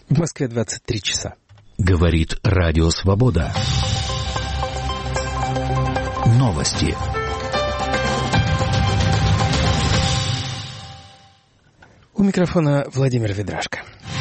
В Москве 23 часа. Говорит Радио Свобода. Новости. У микрофона Владимир Ведрашко.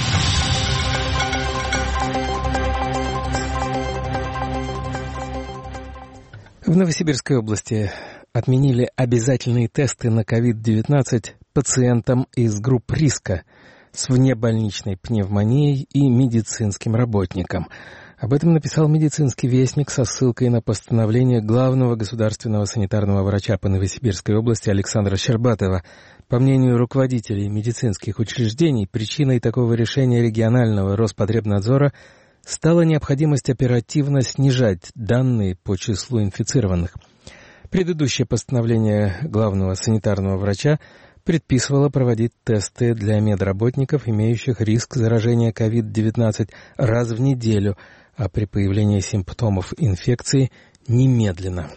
В Новосибирской области отменили обязательные тесты на COVID-19 пациентам из групп риска с внебольничной пневмонией и медицинским работникам. Об этом написал «Медицинский вестник» со ссылкой на постановление главного государственного санитарного врача по Новосибирской области Александра Щербатова. По мнению руководителей медицинских учреждений, причиной такого решения регионального Роспотребнадзора стала необходимость оперативно снижать данные по числу инфицированных. Предыдущее постановление главного санитарного врача предписывало проводить тесты для медработников, имеющих риск заражения COVID-19, раз в неделю, а при появлении симптомов инфекции немедленно.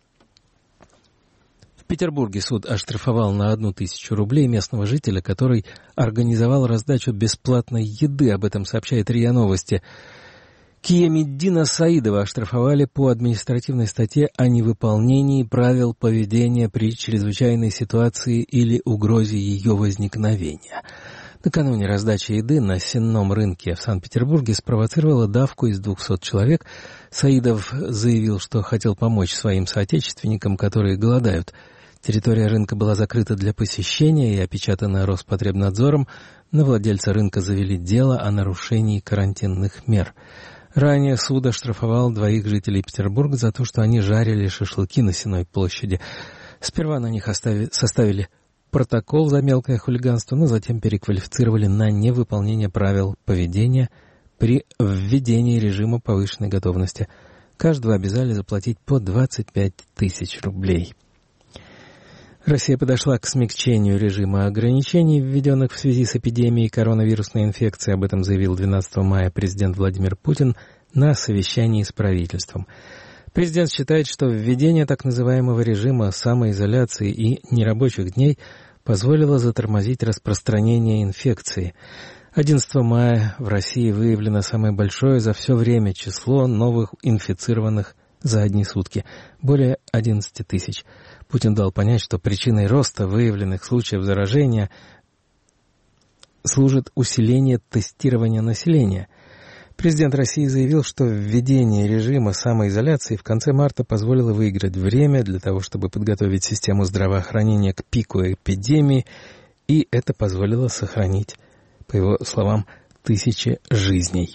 В Петербурге суд оштрафовал на 1000 рублей местного жителя, который организовал раздачу бесплатной еды. Об этом сообщает РИА Новости. Киямиддина Саидова оштрафовали по административной статье о невыполнении правил поведения при чрезвычайной ситуации или угрозе ее возникновения. Накануне раздача еды на сенном рынке в Санкт-Петербурге спровоцировала давку из 200 человек. Саидов заявил, что хотел помочь своим соотечественникам, которые голодают. Территория рынка была закрыта для посещения и опечатана Роспотребнадзором. На владельца рынка завели дело о нарушении карантинных мер. Ранее суд оштрафовал 2 жителей Петербурга за то, что они жарили шашлыки на Сенной площади. Сперва на них составили протокол за мелкое хулиганство, но затем переквалифицировали на невыполнение правил поведения при введении режима повышенной готовности. Каждого обязали заплатить по 25 тысяч рублей. Россия подошла к смягчению режима ограничений, введенных в связи с эпидемией коронавирусной инфекции. Об этом заявил 12 мая президент Владимир Путин на совещании с правительством. Президент считает, что введение так называемого режима самоизоляции и нерабочих дней позволило затормозить распространение инфекции. 11 мая в России выявлено самое большое за все время число новых инфицированных за одни сутки – более 11 тысяч. Путин дал понять, что причиной роста выявленных случаев заражения служит усиление тестирования населения. Президент России заявил, что введение режима самоизоляции в конце марта позволило выиграть время для того, чтобы подготовить систему здравоохранения к пику эпидемии, и это позволило сохранить, по его словам, 1000 жизней.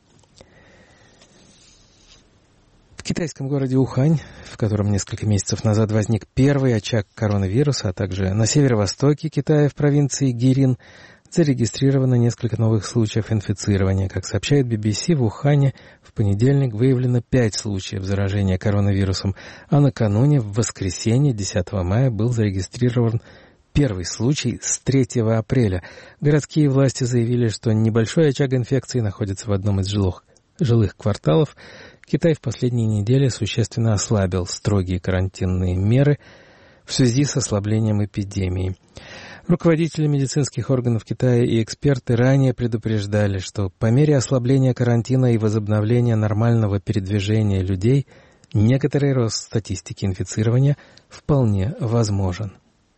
В китайском городе Ухань, в котором несколько месяцев назад возник первый очаг коронавируса, а также на северо-востоке Китая в провинции Гирин, зарегистрировано несколько новых случаев инфицирования. Как сообщает BBC, в Ухане в понедельник выявлено 5 случаев заражения коронавирусом, а накануне, в воскресенье, 10 мая, был зарегистрирован первый случай с 3 апреля. Городские власти заявили, что небольшой очаг инфекции находится в одном из жилых кварталов. Китай в последние недели существенно ослабил строгие карантинные меры в связи с ослаблением эпидемии. Руководители медицинских органов Китая и эксперты ранее предупреждали, что по мере ослабления карантина и возобновления нормального передвижения людей некоторый рост статистики инфицирования вполне возможен.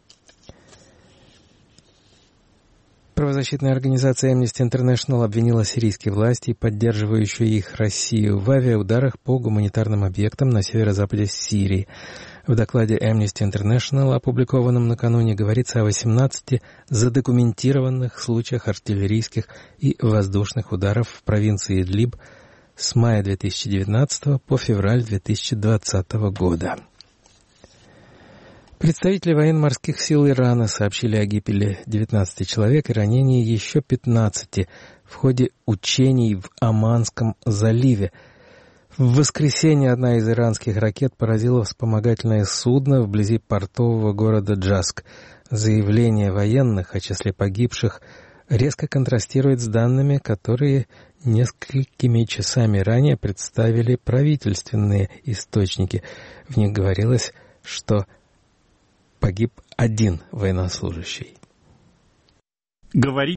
Правозащитная организация Amnesty International обвинила сирийские власти, поддерживающие их Россию, в авиаударах по гуманитарным объектам на северо-западе Сирии. В докладе Amnesty International, опубликованном накануне, говорится о 18 задокументированных случаях артиллерийских и воздушных ударов в провинции Идлиб с мая 2019 по февраль 2020 года. Представители военно-морских сил Ирана сообщили о гибели 19 человек и ранении еще 15 в ходе учений в Оманском заливе. В воскресенье одна из иранских ракет поразила вспомогательное судно вблизи портового города Джаск. Заявление военных о числе погибших резко контрастирует с данными, которые несколькими часами ранее представили правительственные источники. В них говорилось, что погиб один военнослужащий.